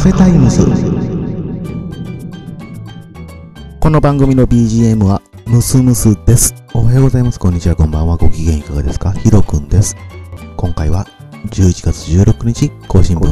フェタイムズ。この番組の BGM はムスムスです。おはようございます。こんにちは、こんばんは。ご機嫌いかがですか？ヒロくんです。今回は11月16日更新分。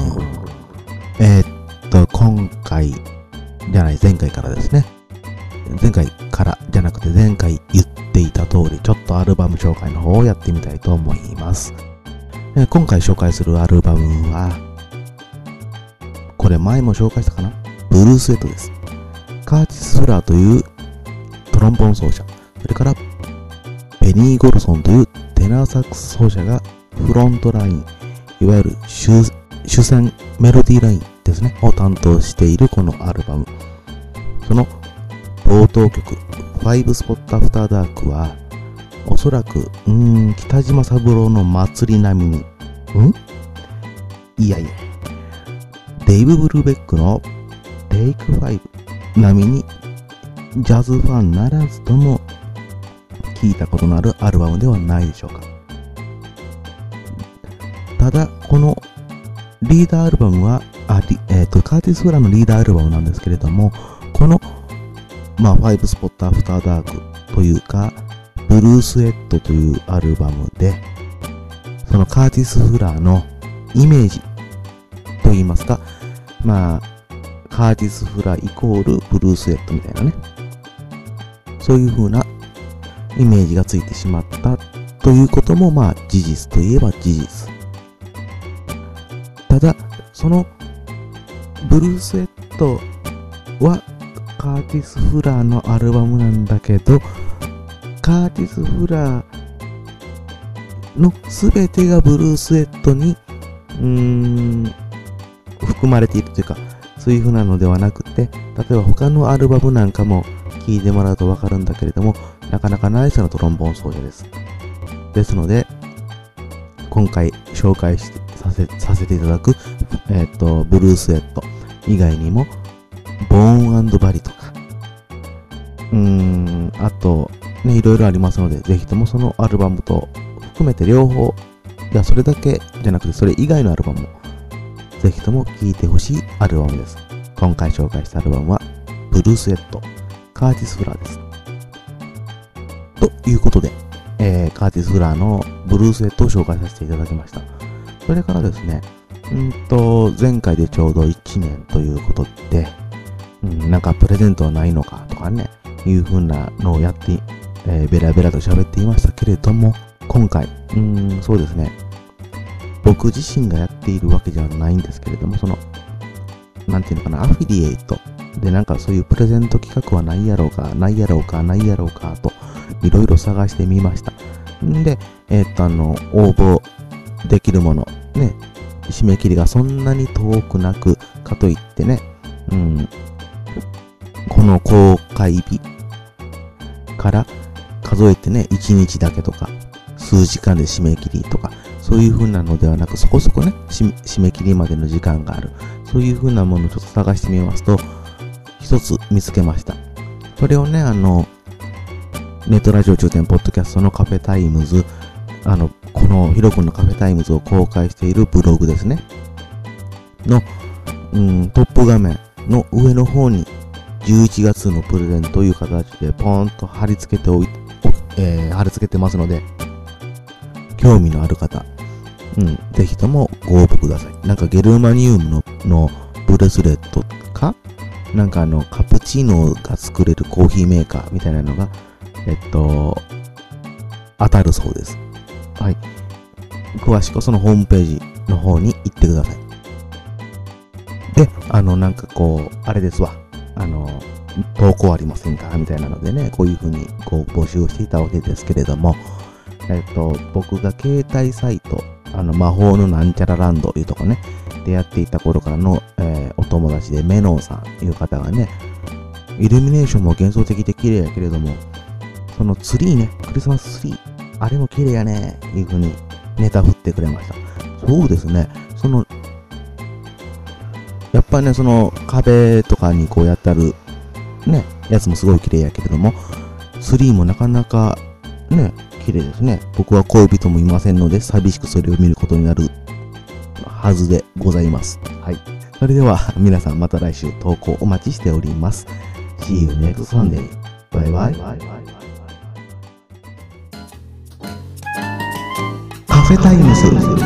前回からですね。前回からじゃなくて前回言っていた通り、ちょっとアルバム紹介の方をやってみたいと思います。今回紹介するアルバムは、これ前も紹介したかな？ブルースウェットです。カーティス・フラーというトロンボーン奏者、それからベニー・ゴルソンというテナーサックス奏者がフロントライン、いわゆる主戦メロディーラインですね、を担当しているこのアルバム。その冒頭曲、5 Spot After Dark は、おそらく、北島三郎の祭り並みに、デイブ・ブルーベックの Take 5並みに、ジャズファンならずとも聞いたことのあるアルバムではないでしょうか。ただ、このリーダーアルバムは、カーティス・フラーのリーダーアルバムなんですけれども、この、5 Spot After Dark というか、ブルースウェットというアルバムで、そのカーティス・フラーのイメージといいますか、カーティス・フラーイコールブルースウェットみたいなね、そういう風なイメージがついてしまったということも事実といえば事実。ただ、そのブルースウェットはカーティス・フラーのアルバムなんだけど、カーティス・フラーのすべてがブルースウェットに含まれているというか、そういう風なのではなくて、例えば他のアルバムなんかも聴いてもらうとわかるんだけれども、なかなかナイスなトロンボーン奏者です。ですので、今回紹介させていただく、ブルースウェット以外にも、ボーン&バリとか、あと、いろいろありますので、ぜひともそのアルバムと含めて両方、それだけじゃなくてそれ以外のアルバムも、ぜひとも聴いてほしいアルバムです。今回紹介したアルバムは、ブルースウェット、カーティス・フラーです。ということで、カーティス・フラーのブルースウェットを紹介させていただきました。それからですね、前回でちょうど1年ということで、なんかプレゼントはないのかとかね、いう風なのをやって、ベラベラと喋っていましたけれども、今回、そうですね、僕自身がやっているわけじゃないんですけれども、その、アフィリエイトでなんかそういうプレゼント企画はないやろうかと、いろいろ探してみました。で、応募できるもの、ね、締め切りがそんなに遠くなく、かといってね、この公開日から数えてね、1日だけとか、数時間で締め切りとか、そういう風なのではなく、そこそこね、締め切りまでの時間がある。そういう風なものをちょっと探してみますと、一つ見つけました。それをね、ネットラジオ中典ポッドキャストのカフェタイムズ、このヒロ君のカフェタイムズを公開しているブログですね。の、トップ画面の上の方に、11月のプレゼントという形でポーンと貼り付けてますので、興味のある方、ぜひともご応募ください。なんかゲルマニウムのブレスレットか、なんかカプチーノが作れるコーヒーメーカーみたいなのが、当たるそうです。はい。詳しくはそのホームページの方に行ってください。で、あれですわ。投稿ありませんかみたいなのでね、こういう風に募集をしていたわけですけれども、僕が携帯サイト、魔法のなんちゃらランドいうとこね、でやっていた頃からの、お友達でメノンさんいう方がね、イルミネーションも幻想的で綺麗やけれども、そのツリーね、クリスマスツリー、あれも綺麗やね、いう風にネタ振ってくれました。そうですね、やっぱりね、その壁とかにこうやってあるね、やつもすごい綺麗やけれども、ツリーもなかなかね、綺麗ですね。僕は恋人もいませんので、寂しくそれを見ることになるはずでございます。はい。 それでは皆さんまた来週投稿お待ちしております。See you next Sunday. バイバイ。カフェタイムズ。